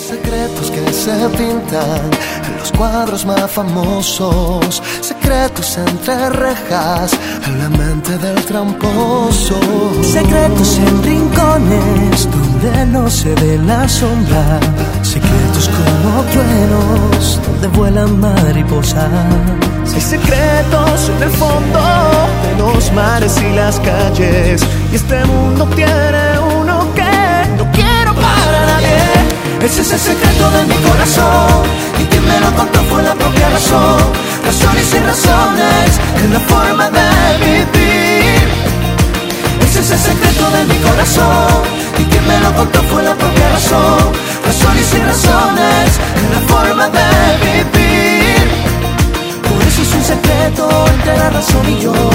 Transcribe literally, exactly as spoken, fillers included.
Secretos que se pintan en los cuadros más famosos, secretos entre rejas en la mente del tramposo, secretos en rincones donde no se ve la sombra, secretos como truenos donde vuelan mariposas. Hay secretos en el fondo de los mares y las calles, y este mundo tiene uno que no quiero para nadie. Ese es el secreto de mi corazón, y quien me lo contó fue la propia razón. Razones y razones en la forma de vivir. Ese es el secreto de mi corazón, y quien me lo contó fue la propia razón. Razones y razones en la forma de vivir. Por eso es un secreto entre la razón y yo.